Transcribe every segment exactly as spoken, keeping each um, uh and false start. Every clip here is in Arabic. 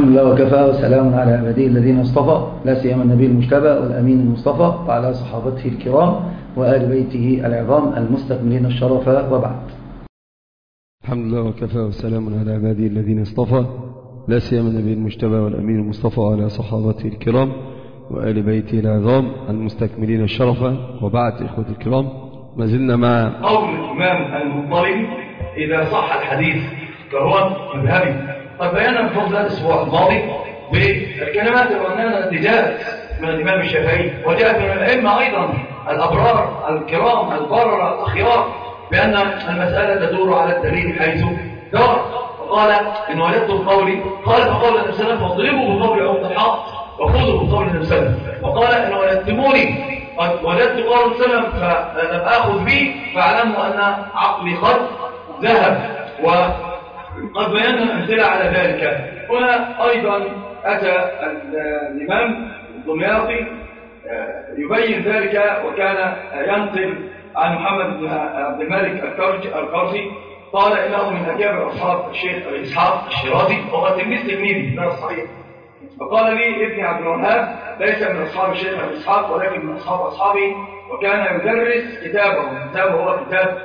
الحمد لله وكفى وسلام على عباده الذين اصطفى، لا سيما النبي المجتبى والأمين المصطفى وعلى صحابته الكرام وآل بيته العظام المستكملين الشرف، وبعد. الحمد لله وكفى وسلام على عباده الذين اصطفى، لا سيما النبي المجتبى والأمين المصطفى وعلى صحابته الكرام وآل بيته العظام المستكملين الشرف، وبعد. إخوة الكرام، ما زلنا مع قول الإمام المطلبي: إذا صح الحديث فهو مذهبي. قد بينا في فضل الأسبوع الماضي بالكلمات الرنانة التي جاءت من الإمام الشافعي وجاءت من الأئمة أيضا الأبرار الكرام البررة الأخيار بأن المسألة تدور على الدليل حيث دار. وقال: إن وجدتم قولي، قال فقال النبي صلى الله عليه وسلم: فاضربوا بقول عقد الحائط وخذوا بقول النبي صلى الله عليه وسلم. وقال: إن وجدتموني قد وجدت قول النبي صلى الله عليه وسلم فلم آخذ به فاعلموا أن عقلي قد ذهب. وقد بينا أمثلة على ذلك. هنا أيضا أتى الإمام الدمياطي يبين ذلك، وكان ينقل عن محمد بن عبد الملك الكرزي قال إنه من أكابر أصحاب الشيخ إسحاق الشيرازي وهو تلميذ تلميذي، ده الصحيح. فقال لي ابن عبد الوهاب: ليس من أصحاب الشيخ إسحاق ولكن من أصحاب أصحابه، وكان يدرس كتابه، كتابه هو كتاب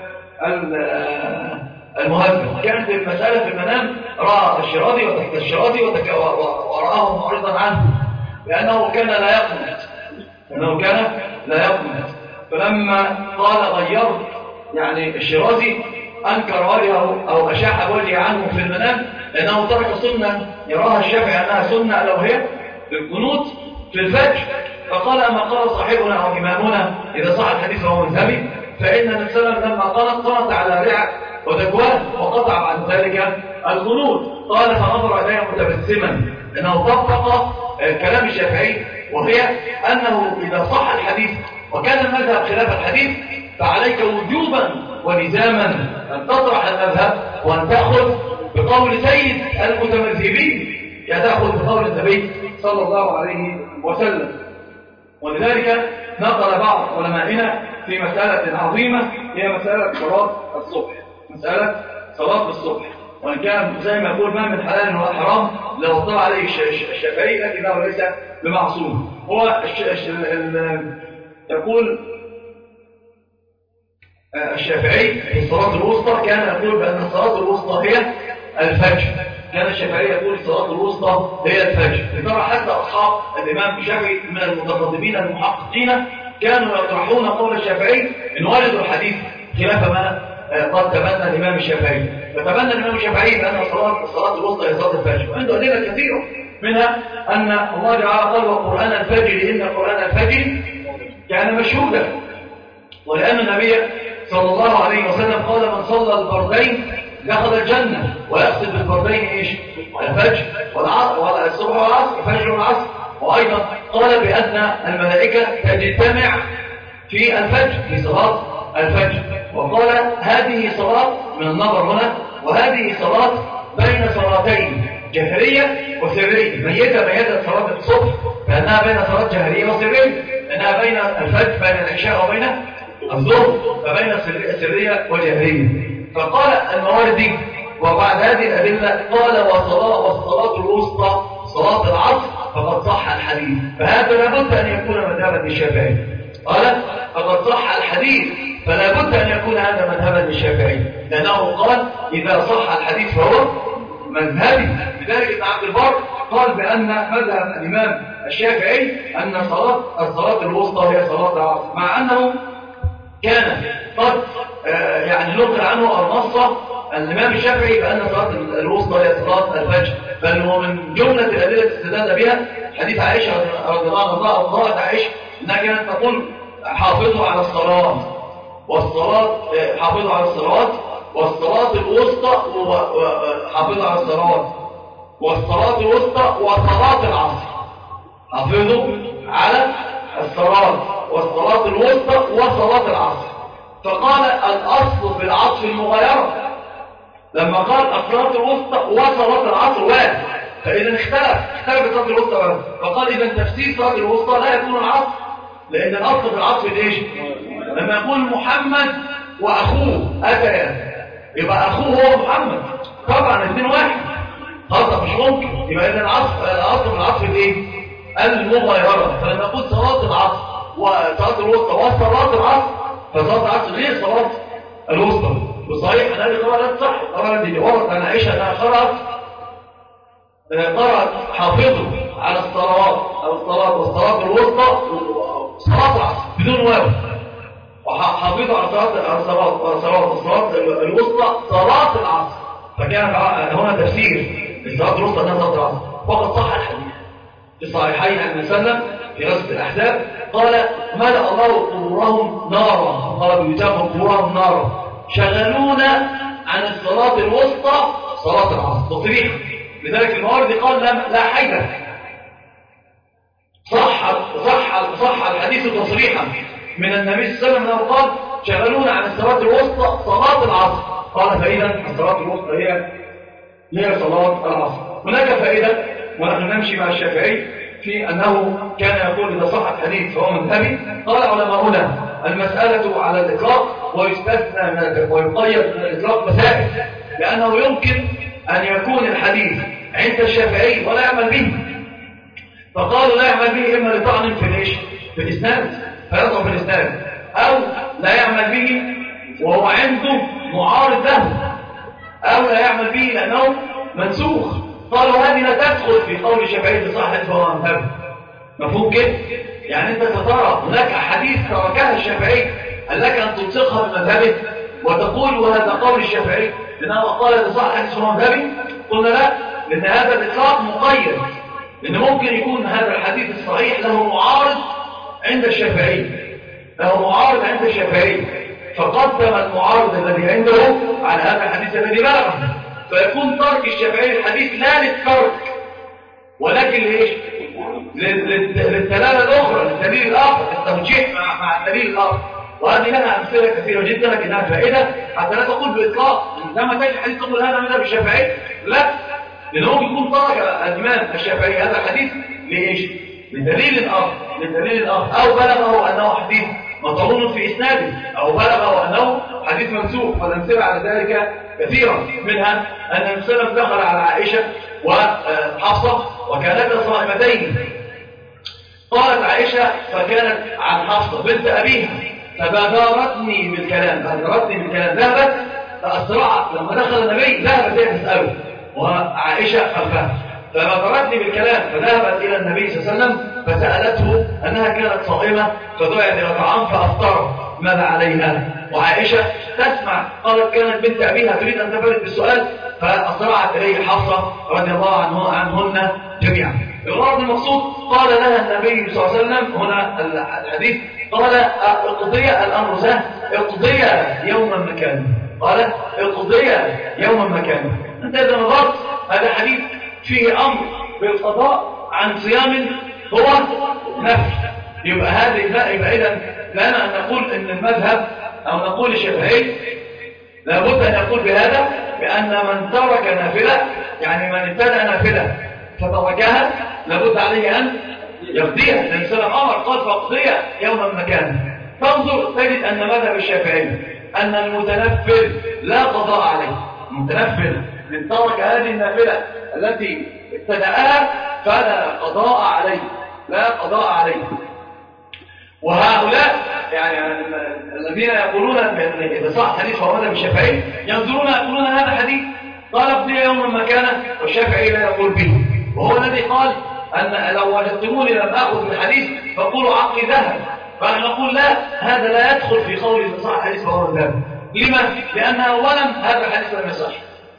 المهذب. كانت المسألة في المنام رأى الشيرازي وتحت الشيرازي ورآه معرضا عنه لأنه كان لا يقنط لأنه كان لا يقنط فلما قال غيرت يعني الشيرازي أنكر وجهه أو أشاح وجهه عنه في المنام، لأنه ترك سنة يراها الشافعي أنها سنة ألا وهي القنوت في الفجر. فقال: أما قال صاحبنا أو إمامنا إذا صح الحديث وهو مذهبي، فإن النبي صلى الله عليه وسلم لما قنط قنط على رعى ودكوان وقطع عن ذلك القنوت. قال: فنظر إليه متبسما، لأنه طبق كلام الشافعي، وهي أنه إذا صح الحديث وكان المذهب خلاف الحديث فعليك وجوبا ولزاما أن تطرح المذهب وأن تأخذ بقول سيد المتمذهبين، يعني تأخذ بقول النبي صلى الله عليه وسلم. ولذلك نقل بعض علمائنا في مسألة عظيمة هي مسألة صلاة الصبح، مسألة صلاة الصبح. وإن كان زي ما يقول: ما من حلال ولا حرام لو اطلع عليه الشافعي، لكنه ليس بمعصوم. هو يقول الشافعي في الصلاة الوسطى كان يقول بأن الصلاة الوسطى هي الفجر. كان الشافعي يقول الصلاة الوسطى هي الفجر. لترى حتى أصحاب الإمام الشافعي من المتقدمين المحققين كانوا يطرحون قول الشافعي إن وجدوا الحديث خلاف ما قد تبنى الإمام الشافعي. فتبنى الإمام الشافعي بأن الصلاة الصلاة الوسطى هي صلاة الفجر، وعنده أدلة كثيرة منها أن الله تعالى قال: وقرآن الفجر إن قرآن الفجر كان مشهودا. ولأن النبي صلى الله عليه وسلم قال: من صلى الفردين دخل الجنة. ويقصد بالفردين إيش؟ الفجر والعصر، والصبح والعصر، الفجر والعصر. وأيضا قال بأن الملائكة تجتمع في الفجر، في صلاة الفجر. وقال: هذه صلاة من النظر هنا، وهذه صلاة بين صلاتين جهرية وسرية. ميتة ميتة صلاة الصبح فإنها بين صلاة جهرية وسرية، لأنها بين الفجر بين العشاء وبين الظهر، فبين سرية وجهرية. فقال المواردي وبعد هذه الأدلة قال: وصلاة والصلاة الوسطى صلاة العصر فقد صح الحديث. فهذا لابد أن يكون مذهبا للشافعي. قال: فقد صح الحديث، فلا بد أن يكون هذا مذهبا للشافعي، لأنه قال: إذا صح الحديث فهو مذهبي. لذلك ابن عبد البر قال بأن مذهب الإمام الشافعي أن صلاة الصلاة الوسطى هي صلاة العصر، مع أنه كان قد آه يعني نقل عنه أو نص الإمام الشافعي بأن صلاة الوسطى هي صلاة الفجر. بل هو من جملة الأدلة استدل بها حديث عائشة رضي الله عنها وقالت عائشة أنها كانت تقول: حافظوا على الصلاة والصلاة حافظوا على الصلوات والصلاة الوسطى وحافظوا على الصلوات والصلاة الوسطى وصلاة العصر. حافظوا على الصلاة والصلاة الوسطى وصلاة العصر. فقال: الأصل في العصر المغايرة. لما قال الصلاة الوسطى وصلاة العصر واحد، فإذا اختلف اختلف صلاة الوسطى. فقال: إذا تفسير صلاة الوسطى لا يكون العصر، لأن الأصل في العصر ليش؟ لما يقول محمد وأخوه أتيا، يبقى أخوه هو محمد، طبعا الاثنين واحد. خطأ مش ممكن. يبقى إذا العطف الأصل في العطف الإيه؟ المغايرة. فلما نقول صلاة العصر وصلاة الوسطى وصلاة العصر، فصلاة العصر غير صلاة الوسطى. وصحيح أن هذه القراءة لا تصح. القراءة التي ورد عن عائشة أنها قرأت قرأت حافظوا على الصلوات أو الصلاة والصلاة الوسطى صلاة العصر بدون واو، وحافظوا على صلاة الصلاة والصلاة الوسطى صلاة العصر. فكان هنا تفسير للصلاة الوسطى أنها صلاة العصر. وقد صح الحديث في الصحيحين عن وسلم في غزوة الأحزاب قال ملأ الله قبورهم نارا، قال بيتاموا قبورهم نارا شغلونا عن الصلاة الوسطى صلاة العصر تصريحا. لذلك الموارد قال لا, لا حيدة. صح صح صح الحديث تصريحا من النبي صلى الله عليه وسلم قال شغلونا عن الصلاة الوسطى صلاة العصر. قال فإذا الصلاة الوسطى هي هي صلاة العصر. هناك فائدة ونحن نمشي مع الشافعي في أنه كان يقول إذا صح الحديث فهو مذهبي. قال علماؤنا المسألة على الإطلاق ويستثنى من ويقيد من الإطلاق مسائل، لأنه يمكن أن يكون الحديث عند الشافعي ولا يعمل به. فقالوا لا يعمل به إما لطعن في الإيش في الإسناد فيضع في الإسناد، أو لا يعمل به وهو عنده معارض له، أو لا يعمل به لأنه منسوخ. قالوا هذه لا تدخل في قول الشافعي بصحة فهو مذهب. مفهوم كده؟ يعني أنت سترى هناك أحاديث تركها الشافعي قال لك أن تنسخها بمذهبه وتقول وهذا قول الشافعي لأنه قال بصحة فهو مذهبي. قلنا لا، لأن هذا الإطلاق مقيد، لأن ممكن يكون هذا الحديث الصحيح له معارض عند الشافعي، له معارض عند الشافعي فقدم المعارض الذي عنده على هذا الحديث الذي بلغه، فيكون ترك الشافعي الحديث لا للترك ولكن لإيش؟ للدلالة الأخرى، للدليل الآخر، الترجيح مع, مع الدليل الآخر. وهذه لها أمثلة كثيرة جدا لكنها فائدة حتى لا تقول بإطلاق لما تجد الحديث تقول هذا مذهب الشافعي، لا، لأنه يكون ترك الإمام الشافعي هذا الحديث لإيش؟ لدليل آخر، لدليل آخر، أو بلغه أنه حديث مطعون في إسناده، أو بلغه أنه حديث منسوخ. والأمثلة على ذلك كثيرا، منها أن النبي صلى الله عليه وسلم دخل على عائشة وحفصة وكانتا صائمتين. قالت عائشة فكانت عن حفصة بنت أبيها فبادرتني بالكلام، بادرتني بالكلام، ذهبت فأسرعت لما دخل النبي ذهبت هي تسأله وعائشة خلفها، فبادرتني بالكلام فذهبت إلى النبي صلى الله عليه وسلم فسألته أنها كانت صائمة فدعت إلى طعام فأفطر، ماذا عليها؟ وعائشة تسمع، قالت كانت بنت أبيها تريد أن تفرد بالسؤال فأسرعت إليه حفصة رضي الله عنه عنهن جميعا. الغرض المقصود قال لها النبي صلى الله عليه وسلم هنا الحديث قال اقضي الأمر سهل، اقضي يوما مكانه، قال اقضي يوما مكانه. أنت إذا نظرت هذا حديث فيه أمر بالقضاء عن صيام هو نفل، يبقى هذه يبقى إذا لنا أن نقول أن المذهب أو نقول الشافعي لابد أن يقول بهذا، بأن من ترك نافلة يعني من ابتدأ نافلة فتركها لابد عليه أن يقضيها، لأن سلام أمر قال فاقضيها يوما مكانه. فانظر تجد أن مذهب الشافعي أن المتنفل لا قضاء عليه، المتنفل من ترك هذه النافلة التي ابتدأها فلا قضاء عليه، لا قضاء عليه. وهؤلاء يعني الذين يقولون إذا صح حديث فهو مذهب الشافعي ينظرون يقولون هذا حديث قال اقضي يوما مكانه والشافعي لا يقول به، وهو الذي قال أن لو وجدتموني لم أخذ بالحديث فقولوا عقلي ذهب. فنحن نقول لا، هذا لا يدخل في قول إذا صح الحديث فهو مذهب. لما؟ لأن أولا هذا الحديث لم يصح،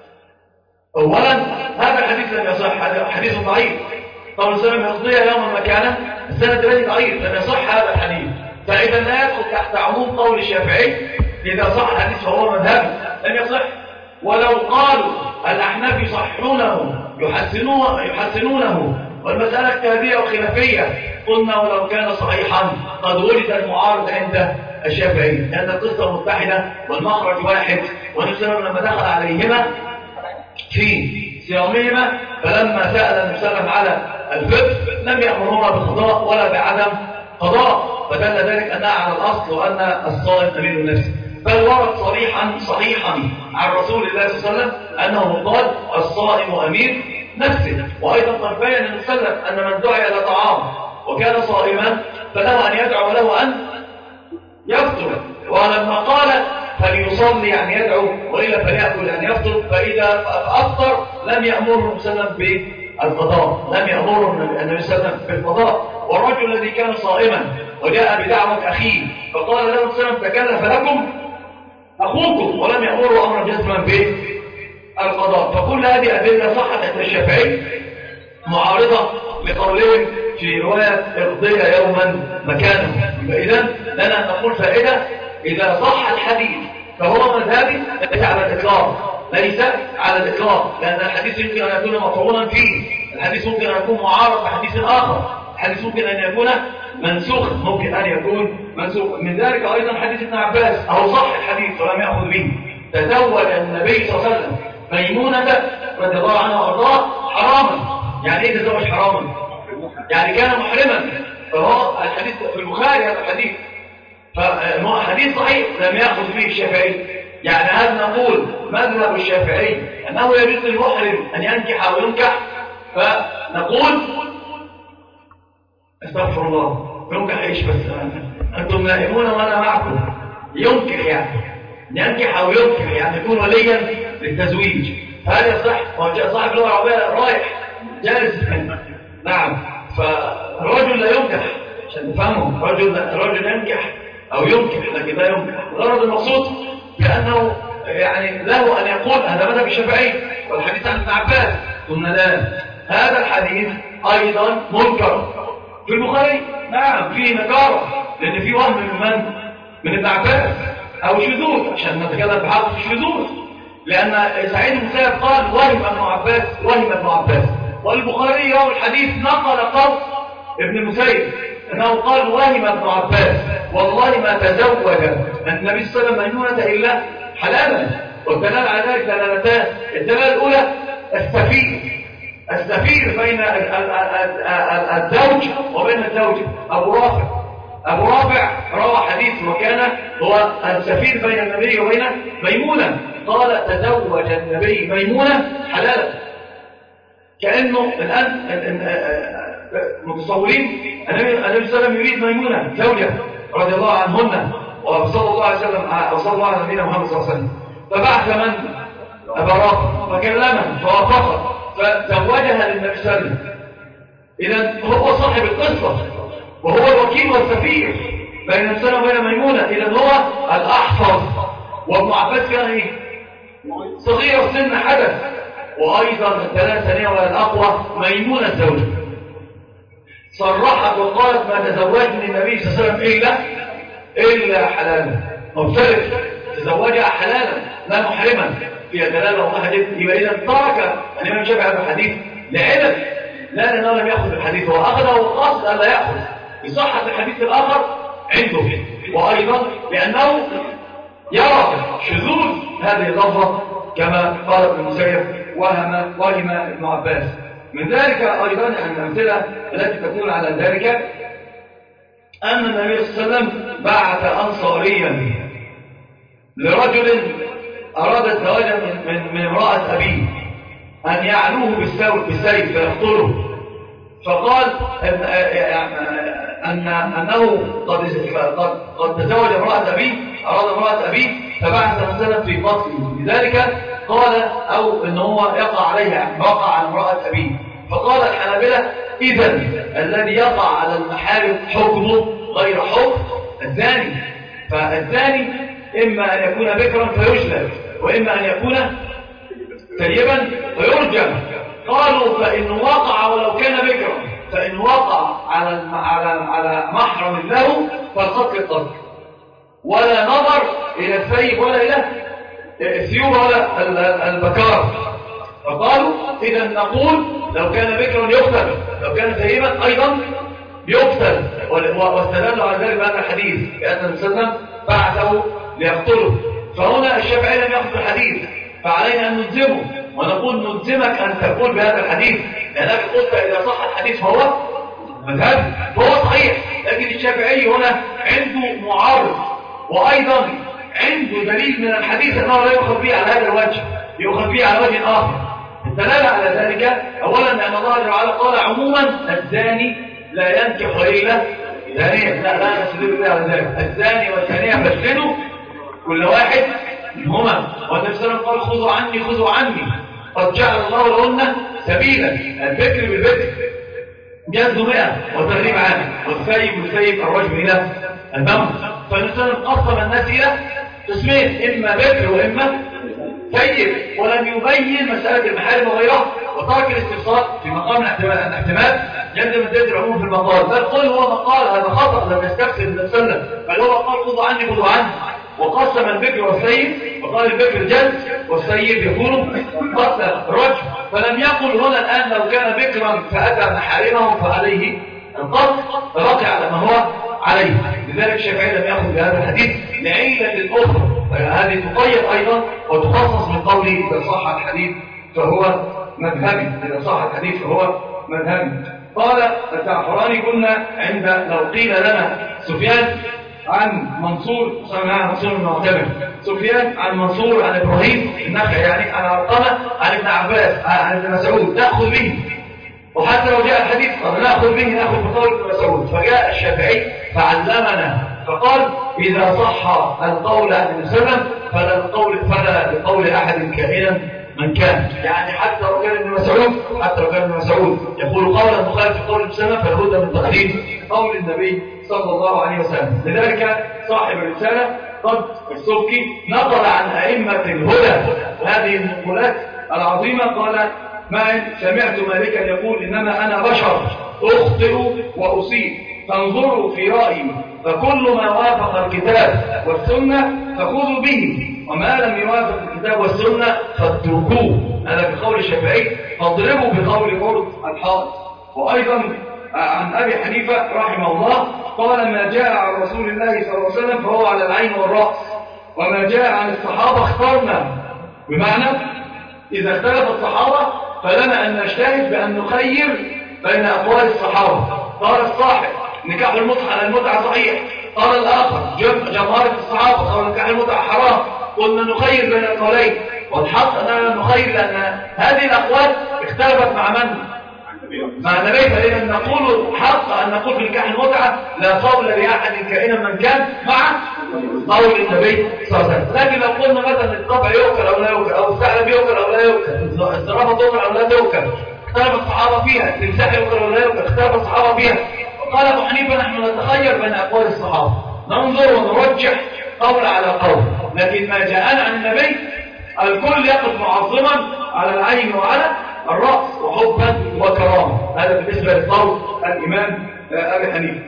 أولا هذا الحديث لم يصح، هذا حديث ضعيف. قول سلم يقضي يوما مكانه السند الذي ضعيف لم يصح هذا الحديث، فإذا لا يدخل تحت عموم قول الشافعي إذا صح الحديث فهو مذهب لم يصح. ولو قالوا الأحناف يصحونه يحسنونه, يحسنونه والمسألة اجتهادية وخلافية قلنا ولو كان صحيحا قد ولد المعارض عند الشافعي، لأن القصة متحدة والمخرج واحد. ونسلم لما دخل عليهما في صيامهما فلما سأل النبي صلى الله عليه وسلم على الفطر لم يأمرهما بقضاء ولا بعدم قضاء، فدل ذلك أنها على الأصل وأن الصائم أمير نفسه. بل ورد صريحا صحيحا عن رسول الله صلى الله عليه وسلم أنه قال الصائم أمير نفسه. وأيضا قد بين النبي صلى الله عليه وسلم أن من دعي إلى طعام وكان صائما فله أن يدعو وله أن يفطر، ولما قال فليصلي يعني يدعو وإلا فليأكل يعني يفطر، فإذا أفطر لم يأمره النبي صلى الله عليه وسلم بالقضاء، لم يأمره النبي صلى الله عليه وسلم بالقضاء. والرجل الذي كان صائما وجاء بدعوة أخيه فقال له النبي صلى الله عليه وسلم تكلف لكم أخوكم ولم يأمره أمرا جزما بالقضاء. فكل هذه أدلة صحت عند الشافعي معارضة لقولهم في رواية ارضي يوما مكانه. فإذا لنا نقول فائدة إذا صح الحديث فهو مذهبي ليس على الإطلاق، ليس على الإطلاق، لأن الحديث يمكن أن يكون مطعونا فيه، الحديث ممكن أن يكون معارض بحديث آخر، الحديث ممكن أن يكون منسوخ، ممكن أن يكون منسوخ. من ذلك أيضا حديث ابن عباس أو صح الحديث ولم يأخذ به، تزوج النبي صلى الله عليه وسلم ميمونة رضي الله عنها وارضاها حراما. يعني ايه تزوج حراما؟ يعني كان محرما، فهو الحديث في البخاري هذا الحديث، فحديث صحيح لم يأخذ به الشافعي. يعني هل نقول مذهب الشافعي أنه يجوز للمحرم أن ينكح أو ينكح؟ فنقول استغفر الله، ينكح ايش بس؟ أنتم نائمون وأنا معكم. ينكح يعني ينكح أو ينكح يعني يكون وليا للتزويج، فهل يصح؟ صاحب اللغة العربية رايح جالس. نعم، فالرجل لا ينكح عشان تفهموا، رجل رجل ينكح أو ينكح لكن لا ينكح. الغرض المقصود بأنه يعني له أن يقول هذا مذهب الشافعي والحديث عن ابن عباس. قلنا لا، هذا الحديث أيضا منكر في البخاري. نعم فيه نكارة لأن فيه وهم من من؟ من ابن عباس أو شذوذ، عشان نتكلم بحق الشذوذ، لأن سعيد بن مسيب قال وهم ابن عباس وهم ابن عباس، والبخاري روى الحديث نقل قول ابن المسيب أنه قال وهم ابن عباس والله ما تزوج النبي صلى الله عليه وسلم ميمونة إلا حلالا. والدلالة على ذلك دلالتان، الدلالة الأولى السفير السفير بين الزوج وبين الزوجة. أبو رافع أبو رافع روى حديث وكان هو السفير بين النبي وبين ميمونة، قال تزوج النبي ميمونة حلالا. كأنه الآن متصورين النبي صلى الله عليه وسلم يريد ميمونة زوجة رضي الله عنهن، وصلى الله عليه وسلم وصلى الله على نبينا محمد صلى الله عليه وسلم، فبعث من؟ أبا رافع فكلمه فوافقه فزوجها للنبي صلى الله عليه وسلم. إذن هو صاحب القصة وهو الوكيل والسفير بين النبي صلى الله عليه وسلم وبين ميمونة، إذن هو الأحفظ. وابن عباس كان إيه؟ صغير سن حدث. وأيضا الثلاثة ثانية ولا الأقوى ميمونة الزوجة صرحت وقالت ما تزوجني النبي صلى الله عليه وسلم إلا إلا حلالا، مبتلف تزوجها حلالا لا محرما، فيها دلالة وضحت. يبقى إذا ترك الإمام الشافعي هذا الحديث لعلم، لا لأنه لم يأخذ الحديث، هو أخذه وقصد أن لا يأخذ بصحة الحديث الآخر عنده، وأيضا لأنه يرى شذوذ هذه اللفظة كما قال ابن المسيب وهم وهم ابن عباس. من ذلك أيضا أن الأمثلة التي تدل على ذلك أن النبي صلى الله عليه وسلم بعث أنصاريا لرجل أراد الزواج من, من, من امرأة أبيه أن يعلوه بالسيف فيقتله، فقال أن, أن أنه قد, قد, قد تزوج امرأة أبيه، أراد امرأة أبيه فبعث مثلا في قتله. لذلك قال أو أنه هو يقع عليها وقع على امرأة أبيه. فقال الحنابلة إذن الذي يقع على المحارم حكمه غير حكم الزاني، فالزاني إما أن يكون بكرا فيجلد وإما أن يكون ثيبا فيرجم. قالوا فإن وقع ولو كان بكرا، فإن وقع على على على محرم له فالقتل قتل، ولا نظر إلى الثيب ولا إلى الثيوب ولا البكار. فقالوا إذا نقول لو كان بكرا يقتل، لو كان ثيبا أيضا يقتل. واستدلوا على ذلك بهذا الحديث لأن النبي صلى الله عليه وسلم بعثه ليقتله. فهنا الشافعي لم يأخذ الحديث، فعلينا أن نلزمه ونقول نلزمك أن تقول بهذا الحديث، لأنك قلت إذا صح الحديث فهو مذهب فهو صحيح. لكن الشافعي هنا عنده معارض، وأيضا عنده دليل من الحديث أنه لا يؤخذ به على هذا الوجه، يؤخذ به على وجه آخر. الدلالة على ذلك أولا أن الله جل وعلا قال عموما الزاني لا ينكح إلا زانية، لا لا نستدل بها على ذلك، الزاني والزانية فاجلدوا كل واحد منهما، والنبي صلى الله عليه وسلم قال خذوا عني خذوا عني قد جعل الله لهن سبيلا، البكر بالبكر جلد مئة وتغريب عام، والسيب والسيب الرجم إلى الموت. فالنبي صلى الله عليه وسلم قسم الناس إلى قسمين، إما بكر وإما سيب، ولم يبين مسألة المحارم وغيرها، وترك الاستفسار في مقام الاحتمال جلد من زيادة العموم في المقال، بل قل هو مقال هذا خطأ لم يستفسر النبي صلى الله عليه وسلم، بل هو قال خذوا عني خذوا عني، وقسم البكر والسيب وقال البكر جلد والسيب يكون قتل رجل، فلم يقل هنا الآن لو كان بكرا فأتى محارمه فعليه القتل فبقي على ما هو عليه. لذلك الشافعي لم يأخذ بهذا الحديث لعلة أخرى، هذه تقيد أيضا وتخصص من قوله إذا صح الحديث فهو مذهبي، إذا صح الحديث فهو مذهبي. قال الزعفراني كنا عند لو قيل لنا سفيان عن منصور سمع منصور بن معتمر، سفيان عن منصور عن إبراهيم النخعي يعني عن علقمة عن ابن عباس عن ابن مسعود نأخذ به، وحتى لو جاء الحديث قال نأخذ به نأخذ بقول ابن مسعود. فجاء الشافعي فعلمنا فقال إذا صح القول عن ابن سلم فلا القول فلا لقول أحد كائنا من كان، يعني حتى لو كان ابن مسعود حتى لو كان ابن مسعود يقول قولا مخالف لقول ابن سلم فالهدى من تقليد قول النبي صلى الله عليه وسلم. لذلك صاحب الرسالة قد السبكي نقل عن أئمة الهدى هذه النقولات العظيمة، قال ما سمعت مالكا يقول إنما أنا بشر أخطئ وأصيب فانظروا في رأيي فكل ما وافق الكتاب والسنة فخذوا به وما لم يوافق الكتاب والسنة فاتركوه، هذا بقول الشافعي، فاضربوا بقول مرد الحائط. وأيضا عن أبي حنيفة رحمه الله قال ما جاء عن رسول الله صلى الله عليه وسلم فهو على العين والرأس، وما جاء عن الصحابة اخترنا، بمعنى إذا اختلف الصحابة فلنا أن نجتهد بأن نخير بين أقوال الصحابة. قال الصاحب نكاح المتعة على المتعة صحيح، قال الآخر جمهرة الصحابة قال نكاح المتعة حرام، قلنا نخير بين القولين، والحق أننا نخير لأن هذه الأقوال اختلفت مع من؟ مع النبي، فإذا نقول حق أن نقول في نكاح المتعة لا قول لأحد كائنا من كان مع قول النبي صلى الله عليه وسلم. لكن لو قلنا مثلا الطبع يؤكل أو لا يؤكل، أو الثعلب يؤكل أو لا يؤكل، الزرافة تؤكل أو لا تؤكل، اختلف الصحابة فيها، التمساح يؤكل أو لا يؤكل، اختلف الصحابة فيها. وقال أبو حنيفة نحن نتخير بين أقوال الصحابة، ننظر ونرجح قول على قول، لكن ما جاءنا عن النبي الكل يقف معظما على العين وعلى الرأس وحبا وكرامة. هذا بالنسبة لقول الإمام أبي حنيفة.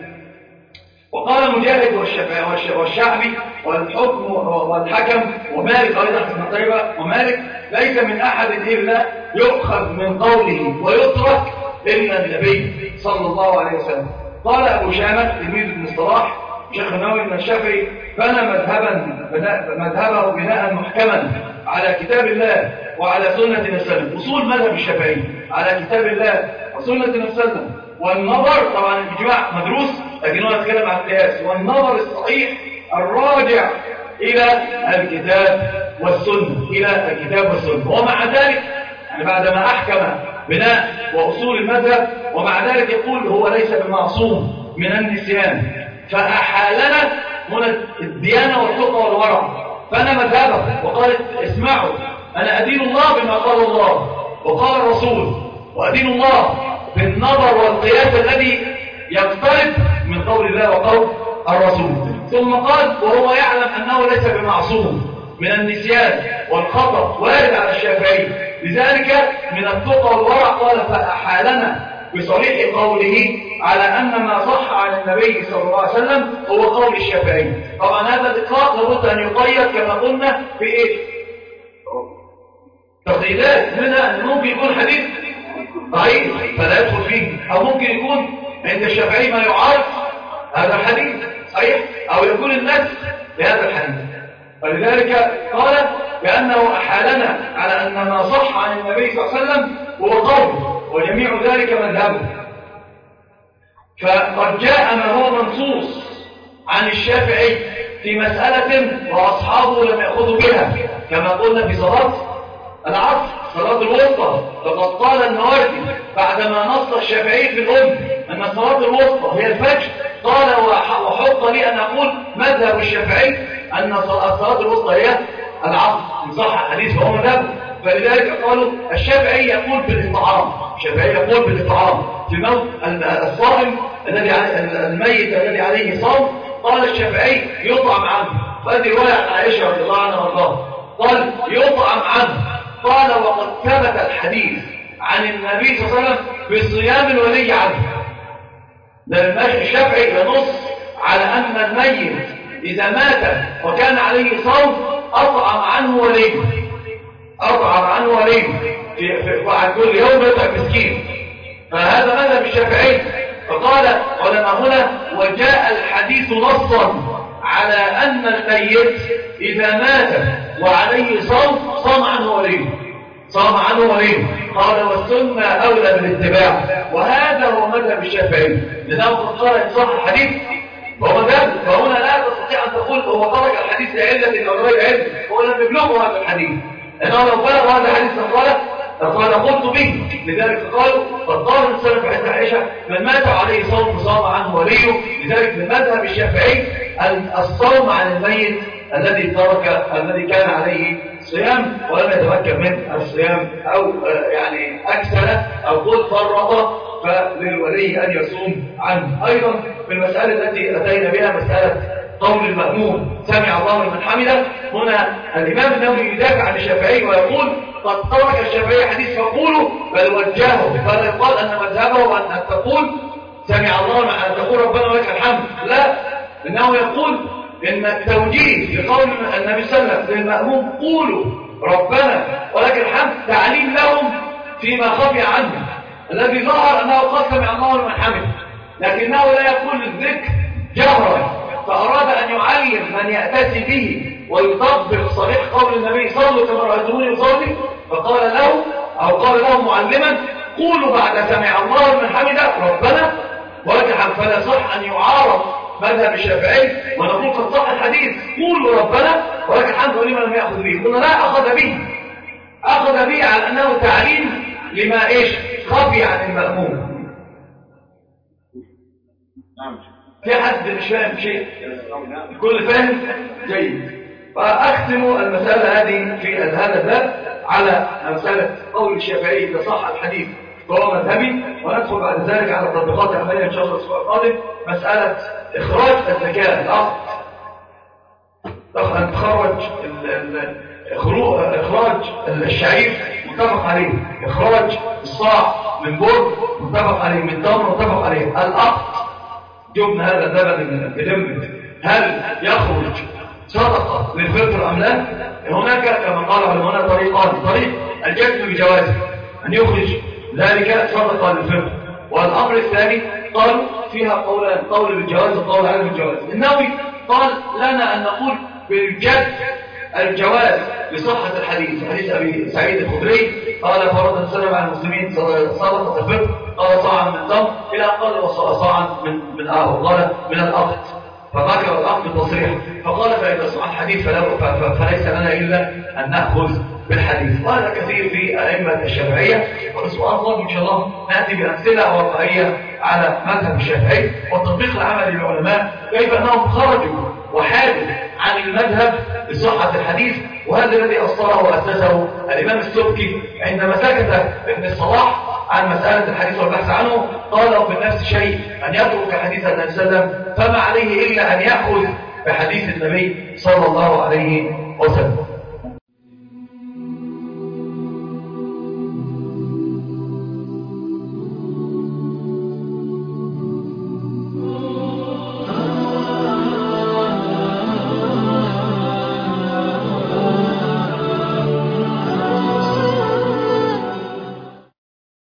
وقال مجاهد والشعبي والحكم والحكم ومالك أيضا حسن طيبة ومالك ليس من أحد إلا يؤخذ من قوله ويترك إلا النبي صلى الله عليه وسلم. قال أبو شامة تلميذ ابن الصلاح شيخ النووي من الشافعي بنى مذهبا مذهبه بناء محكما على كتاب الله وعلى سنة النبي صلى الله عليه وسلم. أصول مذهب الشافعي على كتاب الله وسنة النبي صلى الله عليه وسلم، والنظر طبعا الإجماع مدروس لكن هو يتكلم عن القياس، والنظر الصحيح الراجع إلى الكتاب والسنة إلى الكتاب والسنة. ومع ذلك يعني بعدما أحكم بناء وأصول المذهب ومع ذلك يقول هو ليس بمعصوم من النسيان، فأحالنا هنا الديانة والتقوى والورع، فأنا مذهبه وقال اسمعوا أنا أدين الله بما قال الله وقال الرسول، وأدين الله بالنظر والقياس الذي يقترب من قول الله وقول الرسول. ثم قال وهو يعلم أنه ليس بمعصوم من النسيان والخطأ وارد على الشافعي، لذلك من التقوى والورع قال فأحالنا بصريح قوله على أن ما صح عن النبي صلى الله عليه وسلم هو قول الشافعي. طبعا هذا الإطلاق لابد أن يقيد كما قلنا في إيه؟ تقييدات، منها أن ممكن يكون حديث ضعيف فلا يدخل فيه، أو ممكن يكون عند الشافعي ما يعارض هذا الحديث صحيح، أو يكون الناس لهذا الحديث. فلذلك قال بأنه أحالنا على أن ما صح عن النبي صلى الله عليه وسلم هو قوله وجميع ذلك مذهبه. فقد جاء ما هو منصوص عن الشافعي في مسألة وأصحابه لم يأخذوا بها، كما قلنا في صلاة العصر صلاة الوسطى. فقد قال الماوردي بعدما نص الشافعي في الأم أن الصلاة الوسطى هي الفجر، قال وحق لي أن أقول مذهب الشافعي أن الصلاة الوسطى هي العصر، إن صح الحديث فهو مذهب. فلذلك قالوا الشافعي يقول بالإطعام، الشافعي يقول بالإطعام في موت الصائم الذي الميت الذي عليه صوم، قال الشافعي يطعم عنه. وهذه رواية عن عائشة رضي الله عنها وارضاها، قال يطعم عنه. قال وقد ثبت الحديث عن النبي صلى الله عليه وسلم بصيام الولي عنه. الشافعي ينص على أن الميت إذا مات وكان عليه صوم أطعم عنه وليه، أطعم عنه وليه في, في وعن كل يوم يطعم مسكين. فهذا مذهب الشافعي. فقال علماء هنا وجاء الحديث نصا على أن الميت إذا مات وعليه صوم صام عنه وليه، صام عنه وليه. قال والسنة أولى بالاتباع، وهذا هو مذهب الشافعي. لأنه قد قال إن صح الحديث فهو مذهب. فهنا لا تستطيع أن تقول هو ترك الحديث لعلة أو غير علة، هو لم يبلغه هذا الحديث. لأنه لو بلغ هذا الحديث فقال فقال قلت به. لذلك قالوا قد قال السلف عند عائشة من مات عليه صوم صام عنه وليه. لذلك من مذهب الشافعي الصوم عن الميت الذي ترك الذي كان عليه صيام ولم يتمكن من الصيام أو يعني أكسل أو قل فرط، فللولي أن يصوم عنه. أيضا في المسألة التي أتينا بها مسألة قول المأموم سمع الله لمن حمده، هنا الإمام النووي يدافع عن الشافعي ويقول قد ترك الشافعي حديث فقولوا بل وجهه، فلا يقال أن مذهبه أن تقول سمع الله أن تقول ربنا ولك الحمد، لا، إنه يقول إن التوجيه لقول النبي صلى الله عليه وسلم للمأموم قولوا ربنا ولك الحمد تعليم لهم فيما خفي عنه. الذي ظهر أنه قد سمع الله لمن حمده، لكنه لا يقول الذكر جهرا، فأراد أن يعلم من يأتي به ويطبق صريح قول النبي صلوا كما رأيتموني يصلي، فقال له أو قال له معلما قولوا بعد سمع الله لمن حمده ربنا ولك الحمد. فلا صح أن يعارض مذهب الشافعي ونقول قد صح الحديث قولوا ربنا ولك الحمد ولمن لم يأخذ به. قلنا لا، أخذ به أخذ به على أنه تعليم لما إيش خفي عن المأموم. في حد مش فاهم شيء؟ الكل فاهم؟ جيد. فأختم المسألة هذه في هذا الباب على مسألة قول الشافعي إذا صح الحديث فهو مذهبي، وندخل بعد ذلك على التطبيقات العملية إن شاء الله الأسبوع القادم. مسألة إخراج الزكاة الأصل، أن تخرج إخراج الشعير متفق عليه، إخراج الصاع من بر متفق عليه، من تمر متفق عليه. الأقط جبنا هذا اللبن بذمة، هل يخرج صدقة للفطر أم لا؟ هناك كما قال علماء طريقان: طريق الجزم بجوازه أن يخرج ذلك صدقة للفطر، والأمر الثاني قالوا فيها قولان: قول بالجواز وقول عدم الجواز. النووي قال لنا أن نقول بالجد الجواز لصحة الحديث، حديث أبي سعيد الخدري قال فرض السلام على المسلمين صدقة الفطر، قال صاعا من تمر إلى قال صاعا من من آه قال من الأقط، فذكر الأقط بالتصريح، فقال فإذا صح الحديث فليس لنا إلا أن نأخذ بالحديث. وهذا كثير في أئمة الشافعية، والأسبوع القادم إن شاء الله نأتي بأمثلة واقعية على مذهب الشافعي والتطبيق العملي للعلماء كيف أنهم خرجوا وحادوا عن المذهب لصحة الحديث. وهذا الذي أصدره وأسسه الإمام السبكي عندما سكت ابن الصلاح عن مسألة الحديث والبحث عنه، قال في النفس شيء أن يترك حديث النبي صلى الله عليه وسلم، فما عليه إلا أن يأخذ بحديث النبي صلى الله عليه وسلم.